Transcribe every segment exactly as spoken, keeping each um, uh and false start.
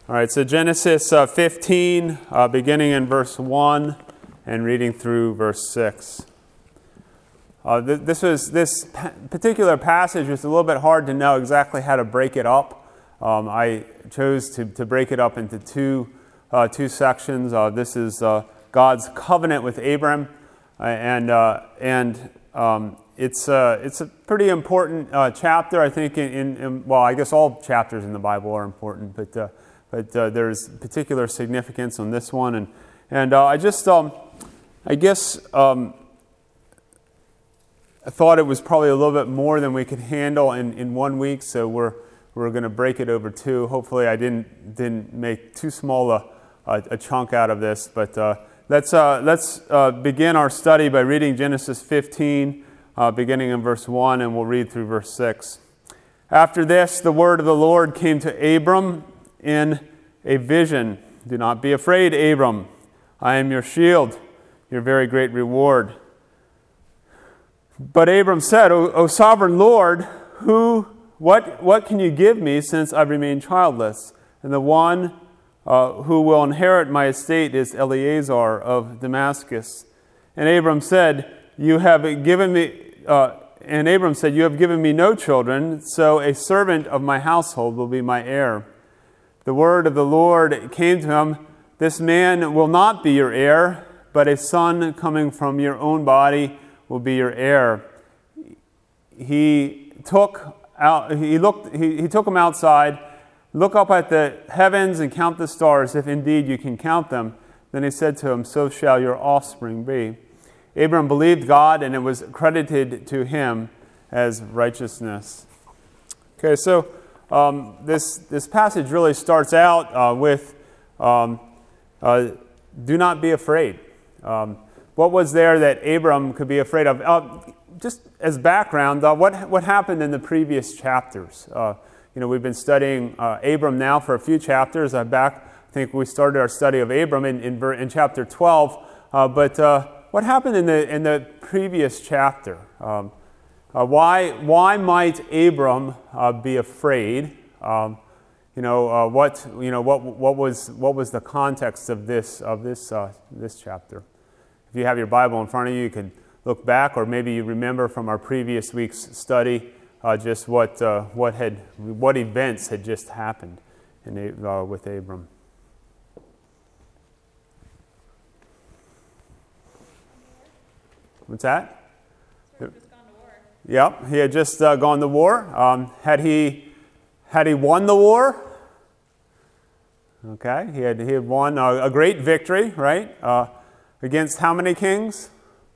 All right, so Genesis uh, fifteen, uh, beginning in verse one and reading through verse six. Uh, th- this was this pa- particular passage was a little bit hard to know exactly how to break it up. Um, I chose to, to break it up into two uh, two sections. Uh, this is uh, God's covenant with Abram, uh, and uh, and um, it's uh, it's a pretty important uh, chapter. I think in, in, in well, I guess all chapters in the Bible are important, but. Uh, But uh, there's particular significance on this one, and and uh, I just um, I guess um, I thought it was probably a little bit more than we could handle in, in one week, so we're we're going to break it over two. Hopefully, I didn't didn't make too small a, a, a chunk out of this, but uh, let's uh, let's uh, begin our study by reading Genesis fifteen, uh, beginning in verse one, and we'll read through verse six. After this, the word of the Lord came to Abram in a vision. Do not be afraid, Abram. I am your shield, your very great reward. But Abram said, O, o sovereign Lord, who, what, what can you give me since I remain childless? And the one uh, who will inherit my estate is Eleazar of Damascus. And Abram said, You have given me. Uh, and Abram said, You have given me no children, so a servant of my household will be my heir. The word of the Lord came to him, This man will not be your heir, but a son coming from your own body will be your heir. He took out, he looked, he, he took him outside, look up at the heavens and count the stars, if indeed you can count them. Then he said to him, So shall your offspring be. Abram believed God, and it was credited to him as righteousness. Okay, so Um, this this passage really starts out uh, with um, uh, do not be afraid. Um, what was there that Abram could be afraid of? Uh, just as background, uh, what what happened in the previous chapters? Uh, you know, we've been studying uh, Abram now for a few chapters. Uh, back, I think we started our study of Abram in in, in chapter twelve. Uh, but uh, what happened in the in the previous chapter? Um, Uh, why why might Abram uh, be afraid? Um, you know uh, what you know what what was what was the context of this of this uh, this chapter? If you have your Bible in front of you, you can look back, or maybe you remember from our previous week's study uh, just what uh, what had what events had just happened in uh, with Abram. What's that? Yep, he had just uh, gone to war. Um, had he had he won the war? Okay, he had he had won a, a great victory, right? Uh, against how many kings?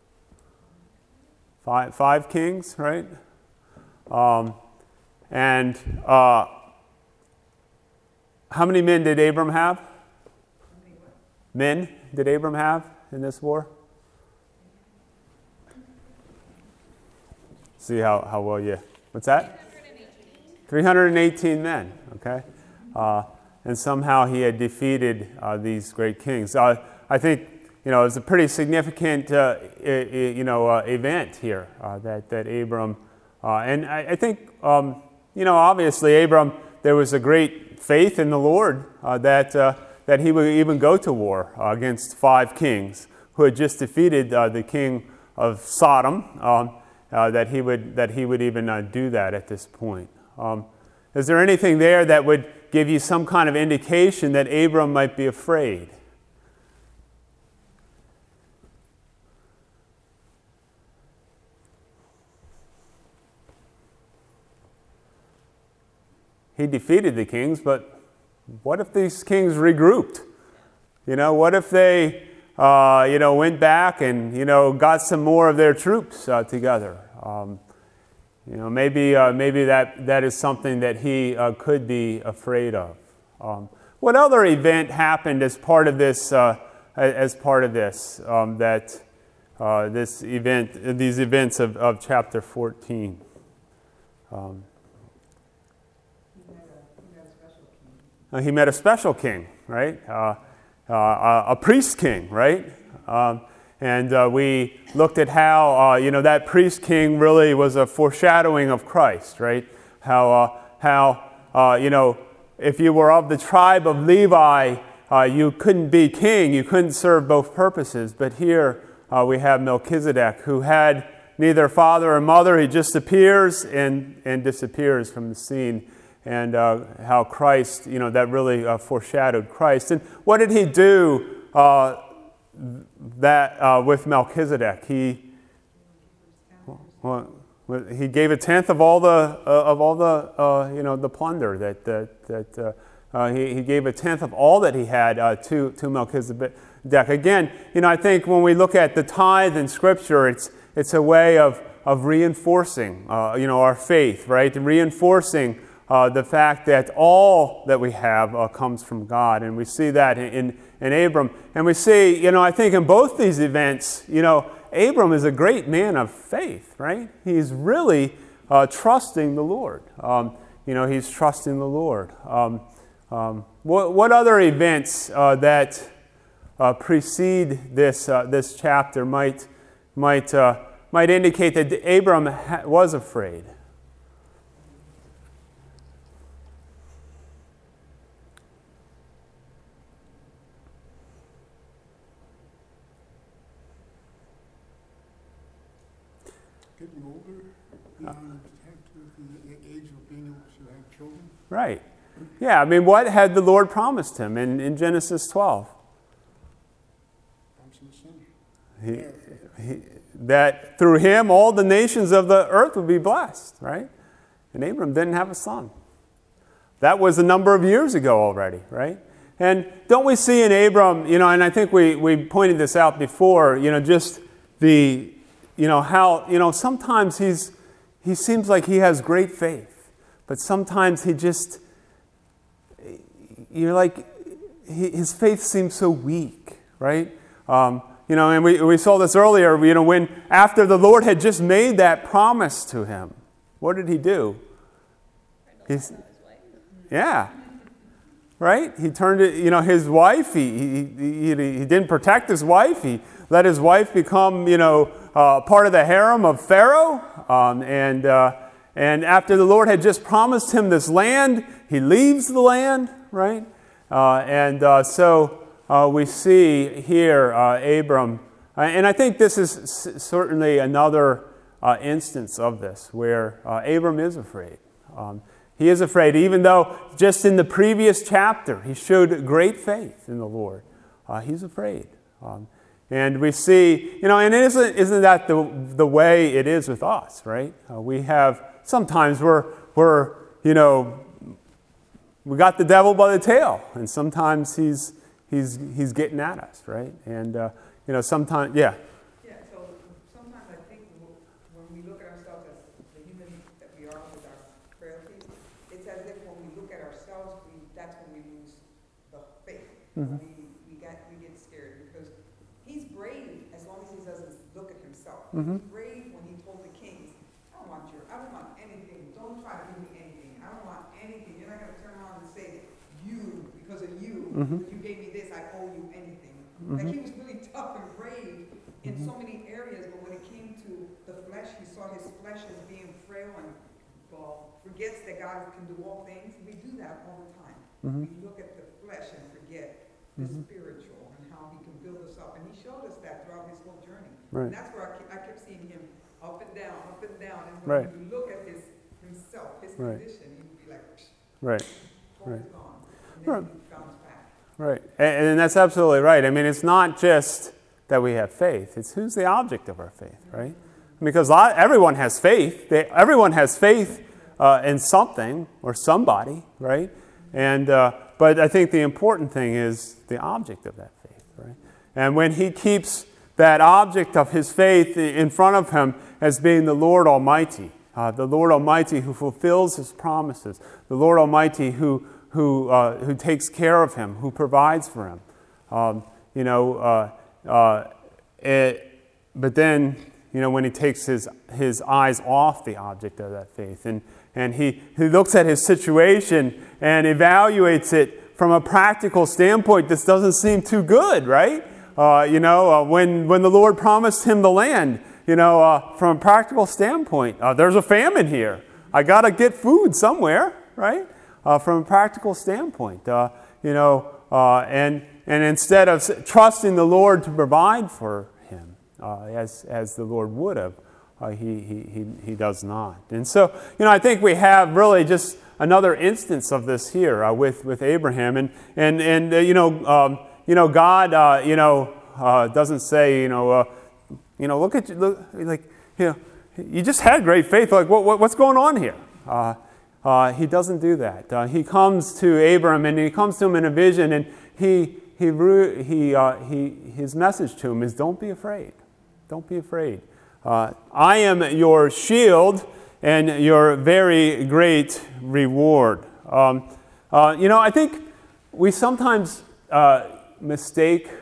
Five five kings, right? Um, and uh, how many men did Abram have? Men did Abram have in this war? See how, how well you... What's that? three hundred eighteen men, okay? Uh, and somehow he had defeated uh, these great kings. Uh, I think, you know, it was a pretty significant, uh, I- you know, uh, event here uh, that, that Abram... Uh, and I, I think, um, you know, obviously Abram, there was a great faith in the Lord uh, that, uh, that he would even go to war uh, against five kings who had just defeated uh, the king of Sodom. Um, Uh, that he would that he would even uh, do that at this point. Um, is there anything there that would give you some kind of indication that Abram might be afraid? He defeated the kings, but what if these kings regrouped? You know, what if they Uh, you know, went back and, you know, got some more of their troops uh, together. Um, you know, maybe uh, maybe that, that is something that he uh, could be afraid of. Um, what other event happened as part of this? Uh, as part of this, um, that uh, this event, these events of, of chapter fourteen. Um, he, met a, he met a special king. Uh, he met a special king, right? Uh, Uh, a priest king, right? Um, and uh, we looked at how, uh, you know, that priest king really was a foreshadowing of Christ, right? How, uh, how uh, you know, if you were of the tribe of Levi, uh, you couldn't be king. You couldn't serve both purposes. But here uh, we have Melchizedek, who had neither father or mother. He just appears and, and disappears from the scene. And uh, how Christ, you know, that really uh, foreshadowed Christ. And what did he do uh, that uh, with Melchizedek? He well, he gave a tenth of all the uh, of all the uh, you know the plunder that that that uh, uh, he he gave a tenth of all that he had uh, to to Melchizedek. Again, you know, I think when we look at the tithe in Scripture, it's it's a way of of reinforcing uh, you know our faith, right? Reinforcing. Uh, the fact that all that we have uh, comes from God. And we see that in, in, in Abram. And we see, you know, I think in both these events, you know, Abram is a great man of faith, right? He's really uh, trusting the Lord. Um, you know, he's trusting the Lord. Um, um, what, what other events uh, that uh, precede this uh, this chapter might might uh, might indicate that Abram ha- was afraid? Getting older, you know, the age of being able to have children. Right. Yeah, I mean, what had the Lord promised him in, in Genesis twelve? He, he, that through him all the nations of the earth would be blessed, right? And Abram didn't have a son. That was a number of years ago already, right? And don't we see in Abram, you know, and I think we, we pointed this out before, you know, just the... You know, how, you know, sometimes he's, he seems like he has great faith, but sometimes he just, you're like, he, his faith seems so weak, right? Um, you know, and we, we saw this earlier, you know, when after the Lord had just made that promise to him, what did he do? He's, yeah. Right? He turned it, you know, his wife, he, he, he, he didn't protect his wife. He let his wife become, you know, uh, part of the harem of Pharaoh. Um, and, uh, and after the Lord had just promised him this land, he leaves the land, right? Uh, and uh, so uh, we see here uh, Abram. Uh, and I think this is s- certainly another uh, instance of this where uh, Abram is afraid. Um, He is afraid, even though just in the previous chapter he showed great faith in the Lord. Uh, he's afraid. Um, and we see, you know, and isn't, isn't that the, the way it is with us, right? Uh, we have, sometimes we're, we're, you know, we got the devil by the tail, and sometimes he's, he's, he's getting at us, right? And, uh, you know, sometimes, yeah. Yeah, so sometimes I think when we look at ourselves as the human that we are with our frailties, it's as if when we look at ourselves, we, that's when we lose the faith. Mm-hmm. We, we, get, we get scared because he's brave as long as he doesn't look at himself. Mm-hmm. He's brave when he told the kings, I don't want your, I don't want anything. Don't try to give me anything. I don't want anything. You're not going to turn around and say, you, because of you, Mm-hmm. because you gave me this, I owe you anything. Mm-hmm. Like he was really tough and brave in so many areas, but when it came to the flesh, he saw his flesh as being frail and well, forgets that God can do all things. We do that all the time. Mm-hmm. We look at the flesh and forget the Mhm. spiritual and how he can build us up. And he showed us that throughout his whole journey. Right. And that's where I kept, I kept seeing him up and down, up and down. And when Right. you look at his himself, his Right. condition, he would be like, Psh, Right. hope Right. is gone. And then Right. he bounce back. Right. And, and that's absolutely right. I mean, it's not just that we have faith. It's who's the object of our faith, right? Because a lot, everyone has faith. They, everyone has faith uh, in something or somebody, right? And uh, but I think the important thing is the object of that faith, right? And when he keeps that object of his faith in front of him as being the Lord Almighty, uh, the Lord Almighty who fulfills his promises, the Lord Almighty who who uh, who takes care of him, who provides for him, um, you know. Uh, uh, it, but then, you know, when he takes his his eyes off the object of that faith, and and he he looks at his situation and evaluates it from a practical standpoint, this doesn't seem too good, right? Uh, you know, uh, when when the Lord promised him the land, you know, uh, from a practical standpoint, uh, there's a famine here. I got to get food somewhere, right? uh, from a practical standpoint. Uh, you know, uh, and and instead of trusting the Lord to provide for him, uh, as as the Lord would have, uh, he, he he he does not. And so, you know, I think we have really just another instance of this here uh, with with Abraham, and and and uh, you know, um, you know, God, uh, you know, uh, doesn't say, you know, uh, you know, look at you, look, like, you know, you just had great faith. Like, what, what what's going on here? Uh, uh, he doesn't do that. Uh, he comes to Abram, and he comes to him in a vision, and he he he uh, he his message to him is, "Don't be afraid. Don't be afraid. Uh, I am your shield and your very great reward." Um, uh, you know, I think we sometimes uh, mistake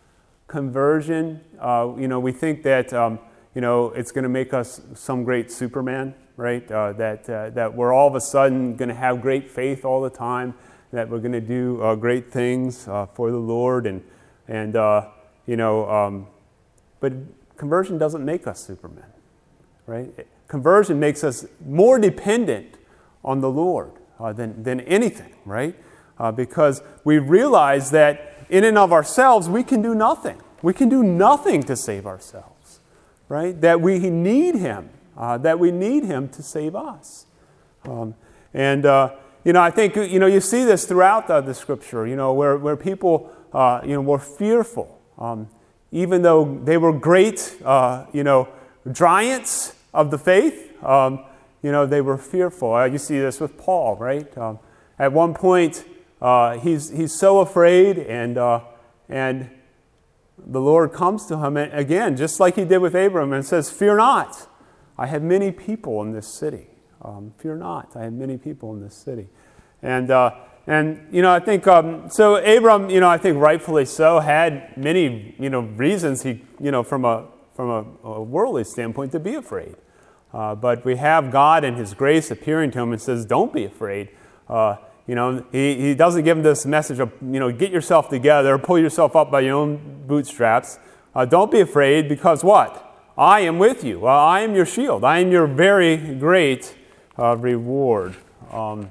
conversion. Uh, you know, we think that um, you know it's going to make us some great Superman, right? Uh, that uh, that we're all of a sudden going to have great faith all the time. That we're going to do uh, great things uh, for the Lord, and and uh, you know, um, but conversion doesn't make us Superman, right? Conversion makes us more dependent on the Lord uh, than than anything, right? Uh, because we realize that in and of ourselves we can do nothing. We can do nothing to save ourselves, right? That we need Him, uh, that we need Him to save us, um, and. Uh, You know, I think, you know, you see this throughout the, the Scripture, you know, where, where people, uh, you know, were fearful. Um, even though they were great, uh, you know, giants of the faith, um, you know, they were fearful. Uh, you see this with Paul, right? Um, at one point, uh, he's he's so afraid, and uh, and the Lord comes to him, and again, just like he did with Abram, and says, "Fear not, I have many people in this city. Um, fear not, I have many people in this city." And, uh, and you know, I think, um, so Abram, you know, I think rightfully so, had many, you know, reasons he, you know, from a, from a, a worldly standpoint to be afraid. Uh, but we have God in His grace appearing to him and says, "Don't be afraid." Uh, you know, he, he doesn't give him this message of, you know, get yourself together, pull yourself up by your own bootstraps. Uh, don't be afraid, because what? I am with you. Uh, I am your shield. I am your very great Uh, reward. Um,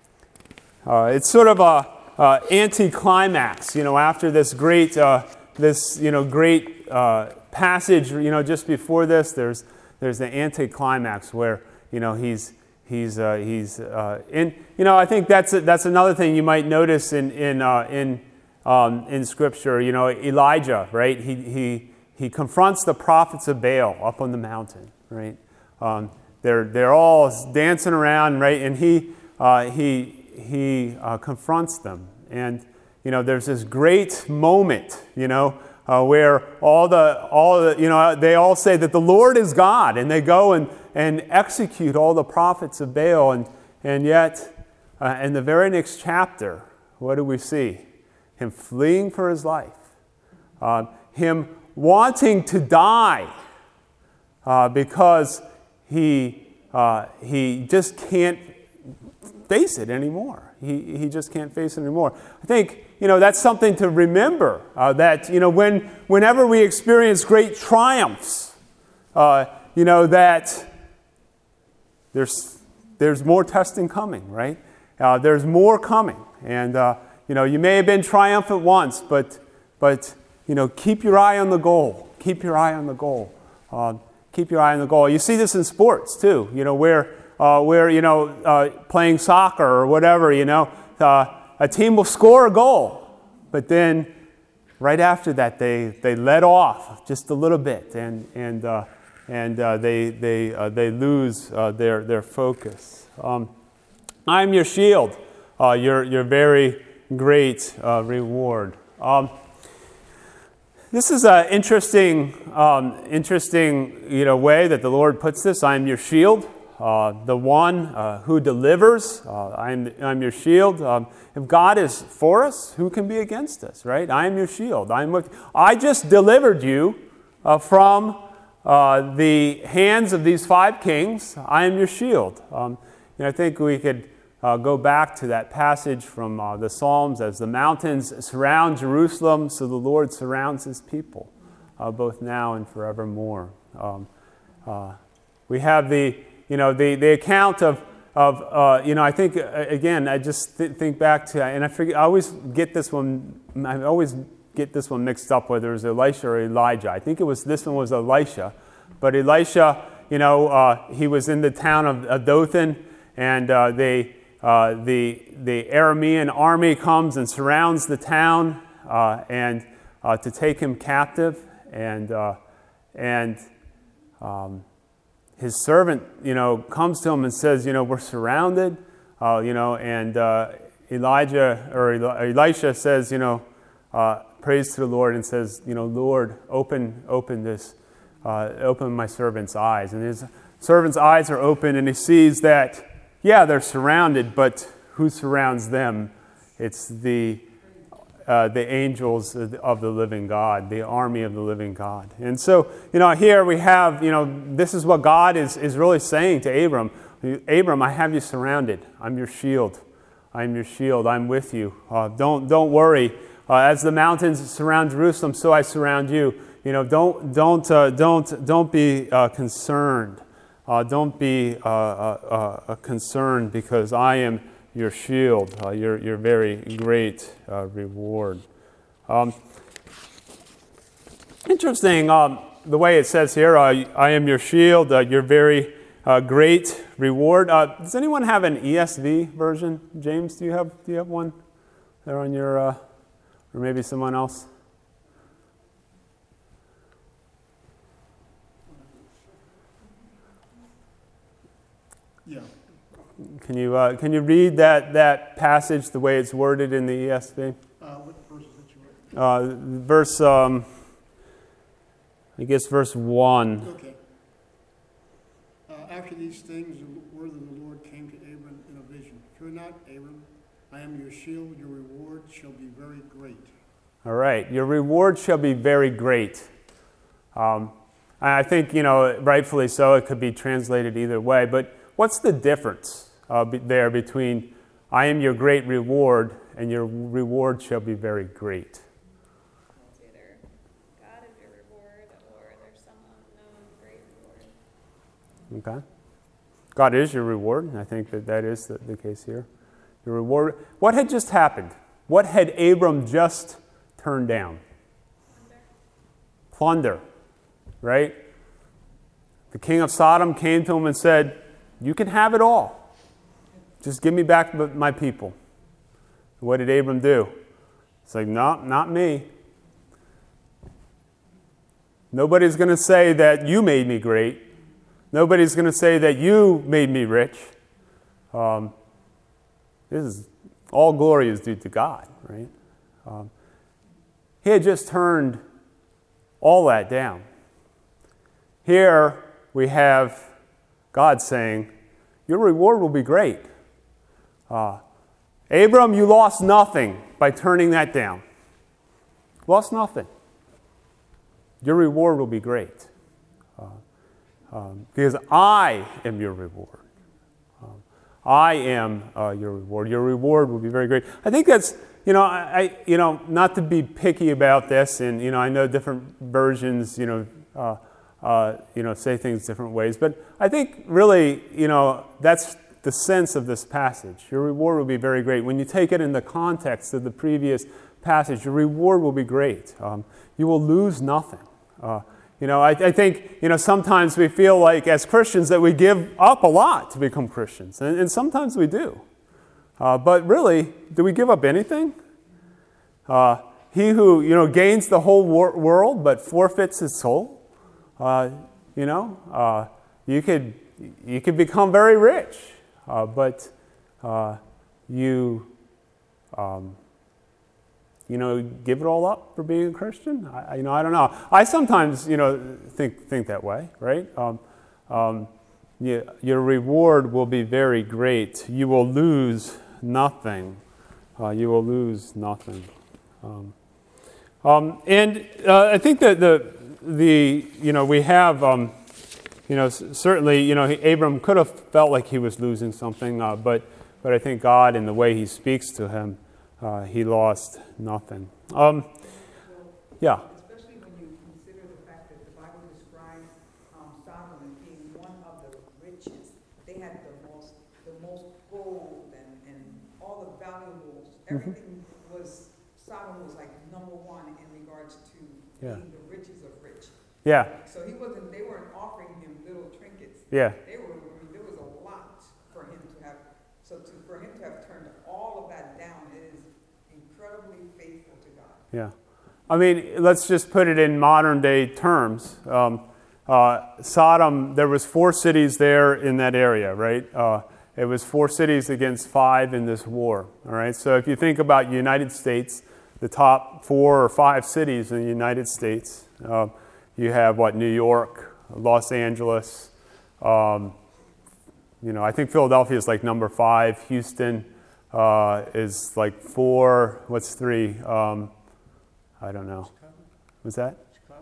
uh, it's sort of a uh, anticlimax, you know, after this great, uh, this you know, great uh, passage. You know, just before this, there's there's the anticlimax where you know he's he's uh, he's uh, in. You know, I think that's a, that's another thing you might notice in in uh, in um, in Scripture. You know, Elijah, right? He he he confronts the prophets of Baal up on the mountain, right? Um, They're they're all dancing around, right? And he uh, he he uh, confronts them, and you know there's this great moment, you know, uh, where all the all the you know they all say that the Lord is God, and they go and and execute all the prophets of Baal, and and yet uh, in the very next chapter, what do we see? Him fleeing for his life, uh, him wanting to die uh, because. He uh, he just can't face it anymore. He he just can't face it anymore. I think you know that's something to remember. Uh, that you know when whenever we experience great triumphs, uh, you know that there's there's more testing coming, right? Uh, there's more coming, and uh, you know you may have been triumphant once, but but you know keep your eye on the goal. Keep your eye on the goal. Uh, Keep your eye on the goal. You see this in sports too, you know, where uh, where you know uh, playing soccer or whatever, you know, uh, a team will score a goal, but then right after that they they let off just a little bit, and and uh, and uh, they they uh, they lose uh, their their focus. Um, I'm your shield, uh, your your very great uh, reward. Um, This is an interesting, um, interesting, you know, way that the Lord puts this. I am your shield, uh, the one uh, who delivers. Uh, I'm, I'm your shield. Um, if God is for us, who can be against us, right? I am your shield. I am with. I just delivered you uh, from uh, the hands of these five kings. I am your shield. Um, you know, I think we could. Uh, go back to that passage from uh, the Psalms, as the mountains surround Jerusalem, so the Lord surrounds His people, uh, both now and forevermore. Um, uh, we have the, you know, the, the account of of, uh, you know, I think, uh, again, I just th- think back to, and I forget, I always get this one, I always get this one mixed up, whether it was Elisha or Elijah. I think it was, this one was Elisha. But Elisha, you know, uh, he was in the town of, of Dothan, and uh, they, uh, the, the Aramean army comes and surrounds the town uh, and uh, to take him captive. And, uh, and um, his servant, you know, comes to him and says, you know, we're surrounded, uh, you know, and uh, Elijah or Elisha says, you know, uh, prays to the Lord and says, you know, Lord, open, open this, uh, open my servant's eyes. And his servant's eyes are open, and he sees that, yeah, they're surrounded, but who surrounds them? It's the Uh, the angels of the living God, the army of the living God. And so, you know, here we have, you know, this is what God is, is really saying to Abram. Abram, I have you surrounded. I'm your shield. I'm your shield. I'm with you. Uh, don't don't worry. Uh, as the mountains surround Jerusalem, so I surround you. You know, don't don't uh, don't don't be uh, concerned. Uh, don't be uh, uh, uh, concerned, because I am your shield, uh, your your very great uh, reward. Um, interesting, um, the way it says here, uh, I am your shield, uh, your very uh, great reward. Uh, does anyone have an E S V version? James, do you have do you have one there on your, uh, or maybe someone else? Yeah. Can you uh, can you read that, that passage the way it's worded in the E S V? Uh, what verse is it you read? Uh, verse, um, I guess verse one. Okay. Uh, after these things, the word of the Lord came to Abram in a vision. Fear not, Abram, I am your shield. Your reward shall be very great. All right, your reward shall be very great. Um, I think, you know, rightfully so, it could be translated either way, but what's the difference uh, be there between I am your great reward and your reward shall be very great? It's either God is your reward or there's some unknown great reward. Okay. God is your reward, and I think that that is the, the case here. Your reward. What had just happened? What had Abram just turned down? Plunder. Plunder, right? The king of Sodom came to him and said, you can have it all. Just give me back my people. What did Abram do? It's like, no, not me. Nobody's going to say that you made me great. Nobody's going to say that you made me rich. Um, this is all glory is due to God, right? Um, he had just turned all that down. Here we have God saying, your reward will be great. Uh, Abram, you lost nothing by turning that down. Lost nothing. Your reward will be great. Uh, um, because I am your reward. Um, I am uh, your reward. Your reward will be very great. I think that's, you know, I, I, you know, not to be picky about this, and, you know, I know different versions, you know, uh, Uh, you know, say things different ways. But I think really, you know, that's the sense of this passage. Your reward will be very great. When you take it in the context of the previous passage, your reward will be great. Um, you will lose nothing. Uh, you know, I, I think, you know, sometimes we feel like as Christians that we give up a lot to become Christians. And, and sometimes we do. Uh, but really, do we give up anything? Uh, he who, you know, gains the whole wor- world but forfeits his soul. Uh, you know, uh, you could you could become very rich, uh, but uh, you um, you know give it all up for being a Christian. I, you know, I don't know. I sometimes you know think think that way, right? Um, um, you, your reward will be very great. You will lose nothing. Uh, you will lose nothing. Um, um, and uh, I think that the The, you know, we have, um, you know, certainly, you know, Abram could have felt like he was losing something, uh, but, but I think God, in the way he speaks to him, uh, he lost nothing. Um, yeah. Especially when you consider the fact that the Bible describes um, Sodom as being one of the richest. They had the most, the Everything was, Sodom was like number one in regards to Yeah. being the richest of rich. Yeah, So he wasn't, they weren't offering him little trinkets. yeah, They were, I mean, there was a lot for him to have, so to, for him to have turned all of that down, it is incredibly faithful to God. yeah. I mean, let's just put it in modern day terms. Um, uh, Sodom, there was four cities there in that area, right? Uh, it was four cities against five in this war, all right? So if you think about United States, the top four or five cities in the United States, uh, you have, what, New York, Los Angeles, um, you know, I think Philadelphia is like number five. Houston uh, is like four. What's three? Um, I don't know. What's that?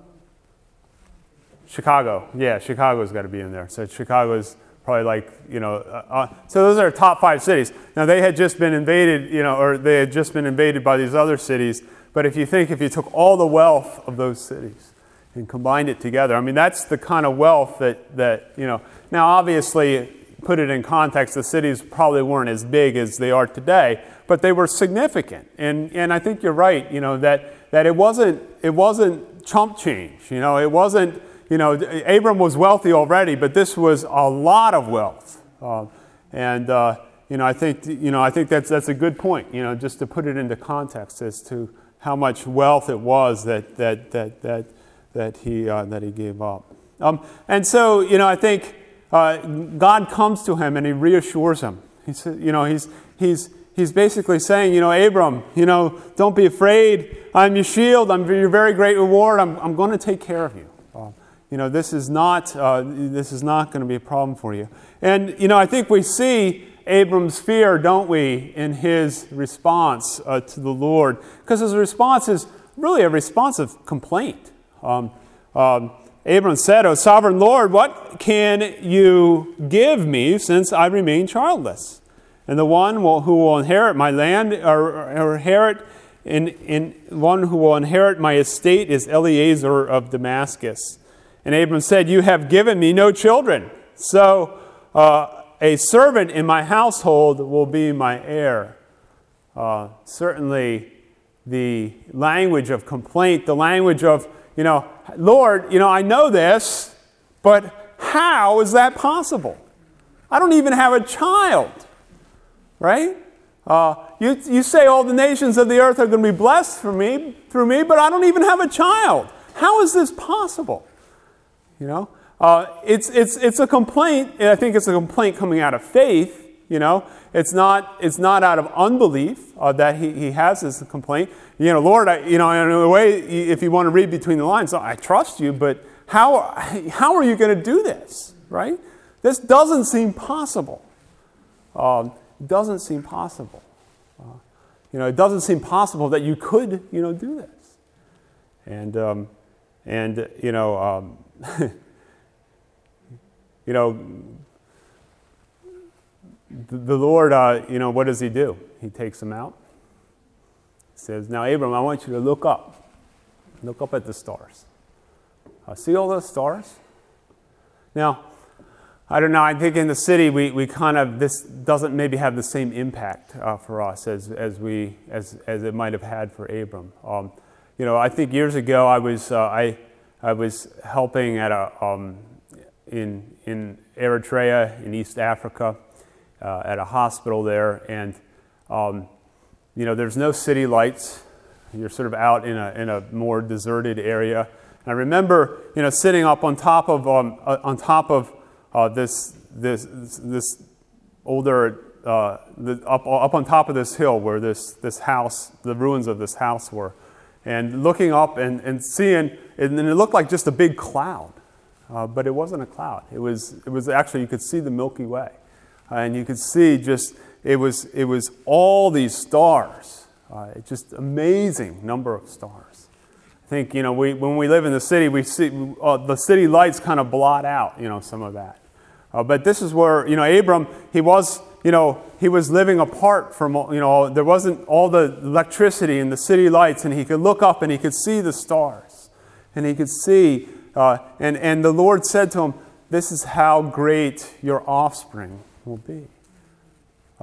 Chicago. Yeah, Chicago's got to be in there. So Chicago's probably like, you know, uh, uh, so those are top five cities. Now they had just been invaded, you know, or they had just been invaded by these other cities. But if you think, if you took all the wealth of those cities and combined it together, I mean, that's the kind of wealth that, that, you know, now obviously, put it in context, the cities probably weren't as big as they are today, but they were significant. And, and I think you're right, you know, that, that it wasn't, it wasn't chump change, you know, it wasn't, you know, Abram was wealthy already, but this was a lot of wealth. Uh, and, uh, you know, I think, you know, I think that's, that's a good point, you know, just to put it into context as to how much wealth it was that, that, that, that, that he, uh, that he gave up. Um, and so, you know, I think uh, God comes to him and he reassures him. He said, you know, he's, he's, he's basically saying, you know, Abram, you know, don't be afraid. I'm your shield. I'm your very great reward. I'm, I'm going to take care of you. Uh, you know, this is not, uh, this is not going to be a problem for you. And, you know, I think we see Abram's fear, don't we, in his response uh, to the Lord. Because his response is really a response of complaint. Um, um, Abram said, O sovereign Lord, what can you give me since I remain childless? And the one will, who will inherit my land, or, or inherit, in, in one who will inherit my estate is Eliezer of Damascus. And Abram said, you have given me no children, so uh, a servant in my household will be my heir. Uh, certainly the language of complaint, the language of, you know, Lord, you know, I know this, but how is that possible? I don't even have a child, right? Uh, you, you say all the nations of the earth are going to be blessed for me, through me, but I don't even have a child. How is this possible? You know, uh, it's, it's, it's a complaint, and I think it's a complaint coming out of faith, you know. It's not, it's not out of unbelief uh, that he, he has this complaint. You know, Lord, I, you know, in a way, if you want to read between the lines, I trust you, but how, how are you going to do this, right? This doesn't seem possible. Um, it doesn't seem possible. Uh, you know, it doesn't seem possible that you could, you know, do this. And, um, and you know, um, you know, the, the Lord, uh, you know, what does he do? He takes him out. He says, now, Abram, I want you to look up. Look up at the stars. Uh, see all those stars? Now, I don't know, I think in the city we, we kind of, this doesn't maybe have the same impact uh, for us as, as, we, as, as it might have had for Abram. Um, you know, I think years ago I was, uh, I, I was helping at a, um, in, in Eritrea, in East Africa, uh, at a hospital there, and um, you know, there's no city lights. You're sort of out in a, in a more deserted area. And I remember, you know, sitting up on top of, um, uh, on top of uh, this, this, this older, uh, the, up, up on top of this hill where this, this house, the ruins of this house were, and looking up and, and seeing, and it looked like just a big cloud, uh, but it wasn't a cloud. It was, it was actually, you could see the Milky Way, uh, and you could see just, it was, it was all these stars, uh, just amazing number of stars. I think, you know, we, when we live in the city, we see uh, the city lights kind of blot out, you know, some of that. Uh, but this is where, you know, Abram, he was, you know, he was living apart from, you know, there wasn't all the electricity and the city lights, and he could look up and he could see the stars. And he could see, uh, and, and the Lord said to him, this is how great your offspring will be. Um,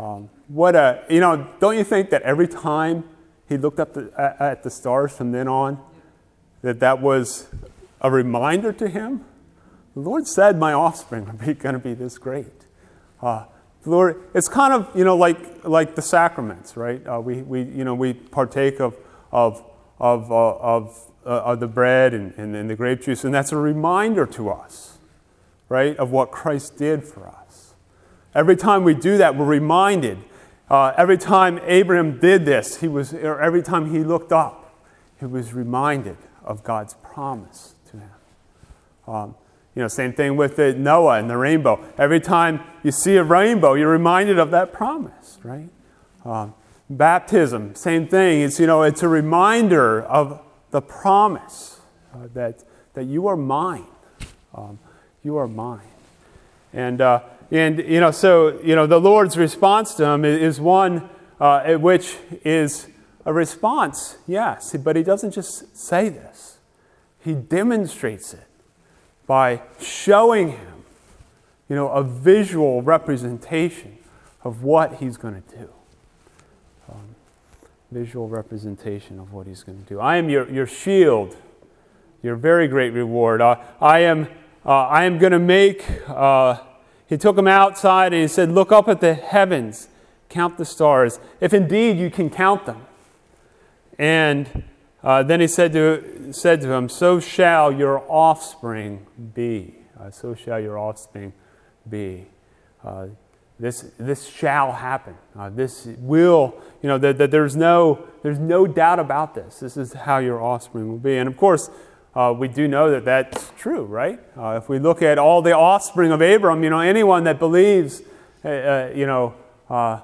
what a, you know, don't you think that every time he looked up the, at, at the stars from then on, that that was a reminder to him? The Lord said, my offspring are going to be this great. Uh, the Lord, it's kind of, you know, like like the sacraments, right? Uh, we, we, you know, we partake of of of uh, of, uh, of the bread and, and, and the grape juice, and that's a reminder to us, right, of what Christ did for us. Every time we do that, we're reminded. Uh, every time Abraham did this, he was, or every time he looked up, he was reminded of God's promise to him. Um, you know, same thing with the Noah and the rainbow. Every time you see a rainbow, you're reminded of that promise, right? Um, baptism, same thing. It's, you know, it's a reminder of the promise uh, that that you are mine. Um, you are mine, and. Uh, And, you know, so, you know, the Lord's response to him is one uh, which is a response, yes, but he doesn't just say this. He demonstrates it by showing him, you know, a visual representation of what he's going to do. Um, visual representation of what he's going to do. I am your, your shield, your very great reward. Uh, I am, uh, I am going to make... Uh, He took him outside and he said, look up at the heavens, count the stars, if indeed you can count them. And uh, then he said to, said to him, so shall your offspring be. Uh, so shall your offspring be. Uh, this this shall happen. Uh, this will, you know, that, that there's no there's no doubt about this. This is how your offspring will be. And of course, Uh, we do know that that's true, right? Uh, if we look at all the offspring of Abram, you know, anyone that believes, uh, uh, you know, uh,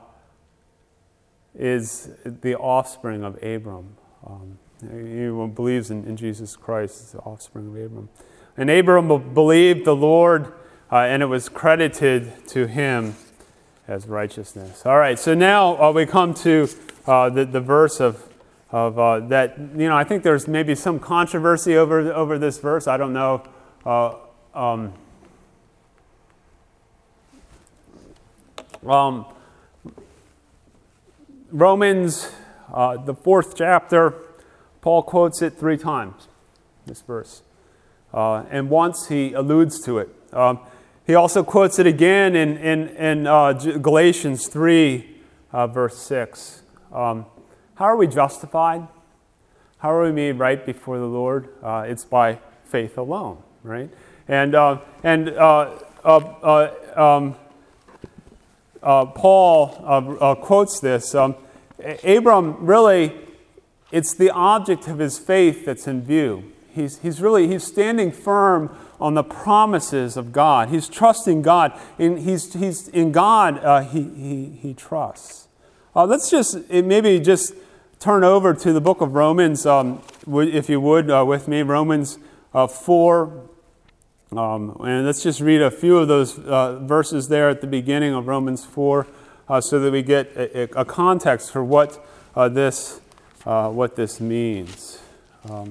is the offspring of Abram. Um, anyone believes in, in Jesus Christ is the offspring of Abram. And Abram believed the Lord, uh, and it was credited to him as righteousness. All right, so now uh, we come to uh, the, the verse of Of uh, that, you know, I think there's maybe some controversy over over this verse. I don't know. Uh, um, um, Romans, uh, the fourth chapter, Paul quotes it three times. This verse, uh, and once he alludes to it. Um, he also quotes it again in in in uh, Galatians three, uh, verse six. Um, How are we justified? How are we made right before the Lord? Uh, it's by faith alone, right? And uh, and uh, uh, uh, um, uh, Paul uh, uh, quotes this. Um, Abram really, it's the object of his faith that's in view. He's he's really he's standing firm on the promises of God. He's trusting God, and he's he's in God. Uh, he he he trusts. Uh, let's just maybe just. Turn over to the book of Romans, um, if you would, uh, with me, Romans uh, four. Um, and let's just read a few of those uh, verses there at the beginning of Romans four uh, so that we get a, a context for what uh, this uh, what this means. Um,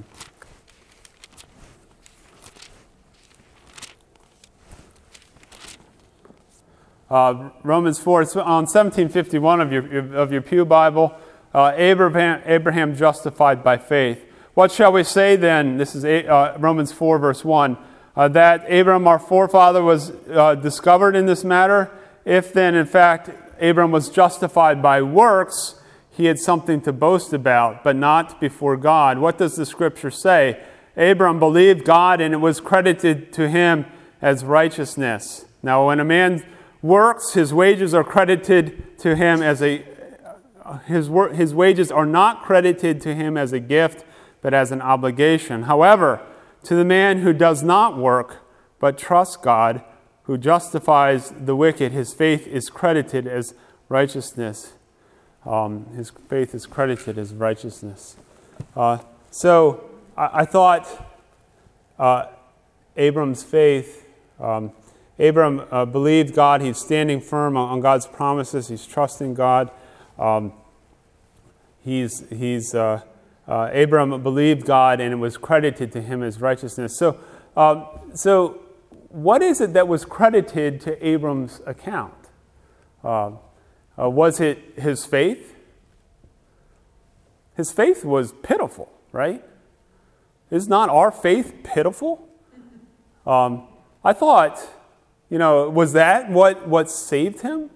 uh, Romans four, it's on seventeen fifty-one of your, of your Pew Bible. Uh, Abraham, Abraham justified by faith. What shall we say then? This is uh, Romans four, verse one. Uh, that Abraham, our forefather, was uh, discovered in this matter. If then, in fact, Abraham was justified by works, he had something to boast about, but not before God. What does the Scripture say? Abraham believed God, and it was credited to him as righteousness. Now, when a man works, his wages are credited to him as a His, wor- his wages are not credited to him as a gift, but as an obligation. However, to the man who does not work, but trusts God, who justifies the wicked, his faith is credited as righteousness. Um, his faith is credited as righteousness. Uh, so I, I thought uh, Abram's faith, um, Abram uh, believed God. He's standing firm on, on God's promises. He's trusting God. Um, he's he's uh, uh, Abram believed God, and it was credited to him as righteousness. So, um, so what is it that was credited to Abram's account? Uh, Uh, was it his faith? His faith was pitiful, right? Is not our faith pitiful? Um, I thought, you know, was that what, what saved him?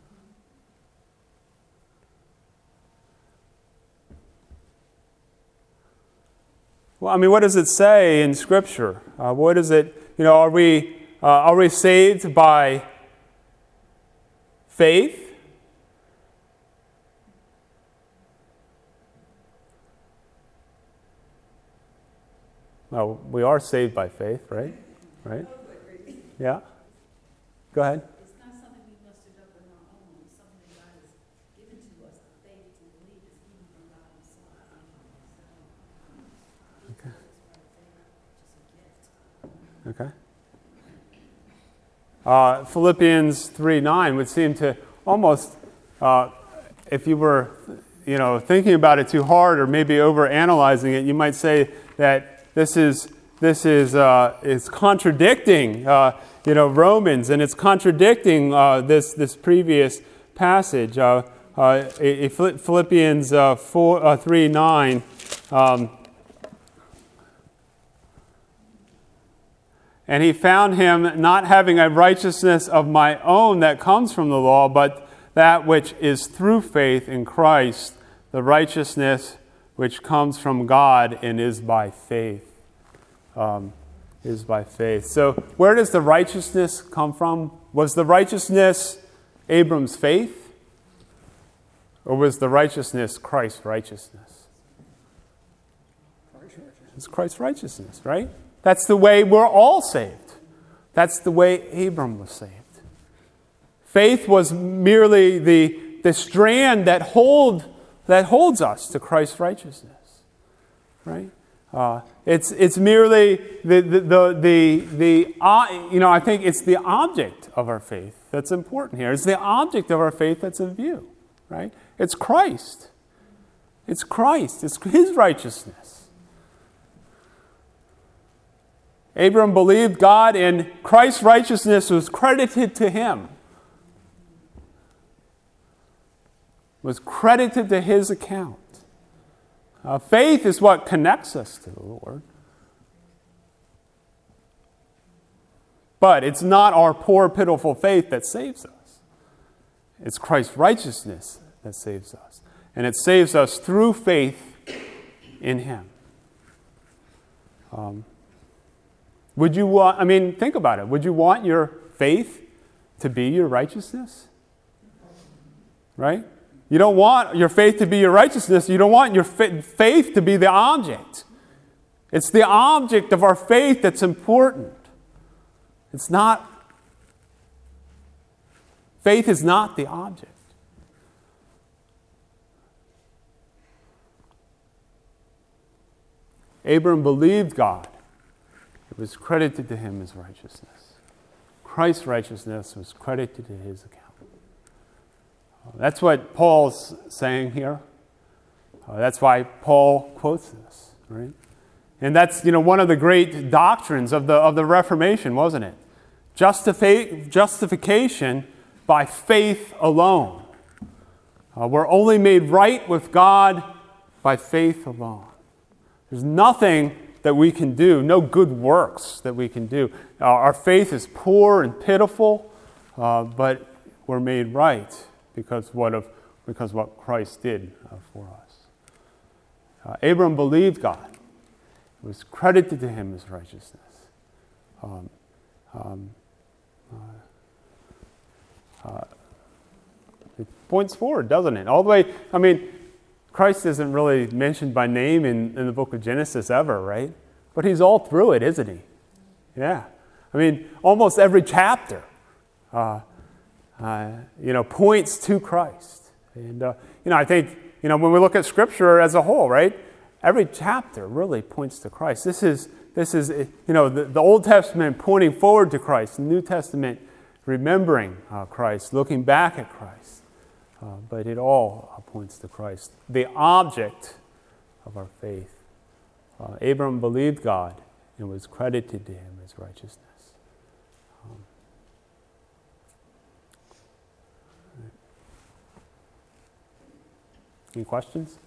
Well, I mean, what does it say in Scripture? Uh, what is it, you know, are we, uh, are we saved by faith? Well, we are saved by faith, right? Right? Yeah? Go ahead. It's not something we mustered up on our own. It's something that God has given to us. The faith to believe is even from God Himself. Okay. Okay. Uh, Philippians three nine would seem to almost, uh, if you were, you know, thinking about it too hard or maybe over analyzing it, you might say that this is this is uh, is contradicting, uh, you know, Romans, and it's contradicting uh, this this previous passage. Uh, uh, Philippians uh, four uh, three nine. Um, And he found him not having a righteousness of my own that comes from the law, but that which is through faith in Christ, the righteousness which comes from God and is by faith. Um, is by faith. So where does the righteousness come from? Was the righteousness Abram's faith? Or was the righteousness Christ's righteousness? It's Christ's righteousness, right? That's the way we're all saved. That's the way Abram was saved. Faith was merely the, the strand that hold that holds us to Christ's righteousness, right? Uh, it's it's merely the the the the, the uh, you know I think it's the object of our faith that's important here. It's the object of our faith that's in view, right? It's Christ. It's Christ. It's His righteousness. Abram believed God, and Christ's righteousness was credited to him. Was credited to his account. Uh, faith is what connects us to the Lord. But it's not our poor, pitiful faith that saves us. It's Christ's righteousness that saves us. And it saves us through faith in Him. Um, would you want, I mean, think about it. Would you want your faith to be your righteousness? Right? You don't want your faith to be your righteousness. You don't want your faith to be the object. It's the object of our faith that's important. It's not, faith is not the object. Abram believed God. It was credited to him as righteousness. Christ's righteousness was credited to his account. That's what Paul's saying here. Uh, that's why Paul quotes this, right? And that's, you know, one of the great doctrines of the of the Reformation, wasn't it? Justifi- justification by faith alone. Uh, we're only made right with God by faith alone. There's nothing that we can do, no good works that we can do. Uh, our faith is poor and pitiful, uh, but we're made right because what of because what Christ did uh, for us. Uh, Abram believed God. It was credited to him as righteousness. Um, um, uh, uh, it points forward, doesn't it? All the way, I mean, Christ isn't really mentioned by name in, in the book of Genesis ever, right? But he's all through it, isn't he? Yeah. I mean, almost every chapter, uh, uh, you know, points to Christ. And, uh, you know, I think, you know, when we look at Scripture as a whole, right? Every chapter really points to Christ. This is, this is you know, the, the Old Testament pointing forward to Christ, the New Testament remembering uh, Christ, looking back at Christ. Uh, but it all uh, points to Christ, the object of our faith. Uh, Abram believed God and was credited to him as righteousness. Um, Any questions?